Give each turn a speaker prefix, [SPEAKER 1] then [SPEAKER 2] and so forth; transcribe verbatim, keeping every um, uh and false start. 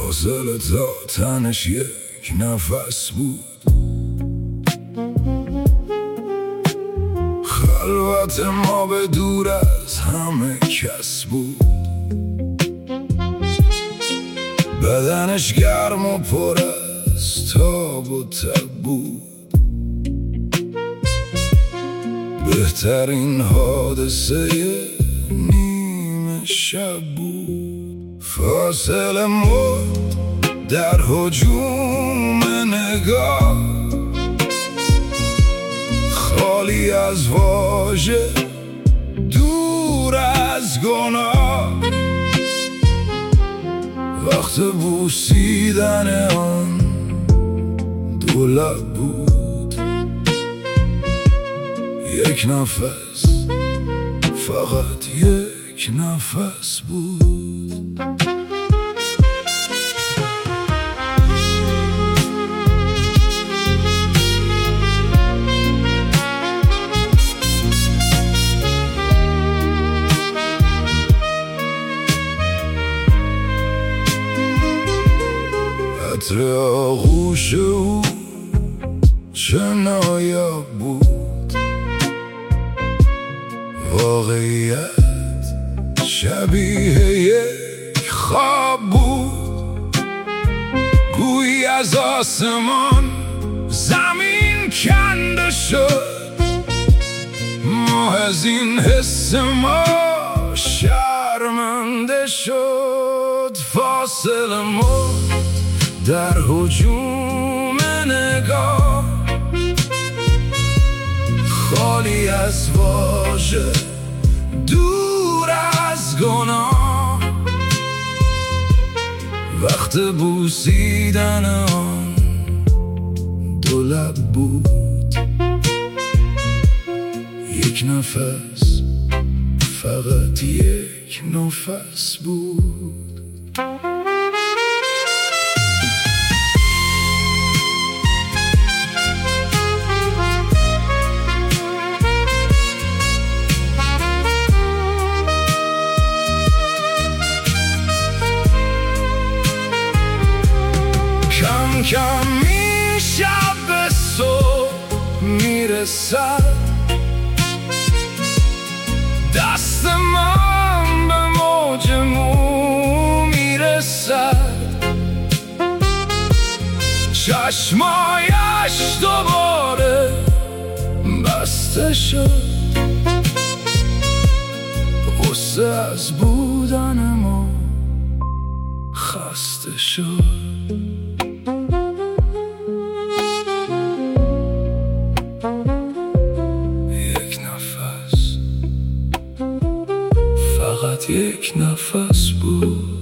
[SPEAKER 1] فاصله تا تنش یک نفس بود. خلوت ما به دور از همه کس بود. بدنش گرم و پر از تاب و تب بود. بهترین حادثه نیمه شب بود. فاصله مرد در هجوم نگاه، خالی از واژه، دور از گناه. وقت بوسیدن آن دو لب بود. یک نفس، فقط یک نفس بود. عطر آغوش او چه نایاب بود. واقعیت شبیه یک خواب بود. گویی از آسمان زمین کنده شد. ما از این حس ما شرمنده شد. فاصله مرد در هجوم نگاه، خالی از واژه، دور از گناه. وقت بوسیدن آن دو لب بود. یک نفس، فقط یک نفس بود. کم کم می شب به صبح میرسد. دست من به موج مو میرسد. چشمایش دوباره بسته شد. غصه از بودن ما خسته شد. فقط یک نفس بود.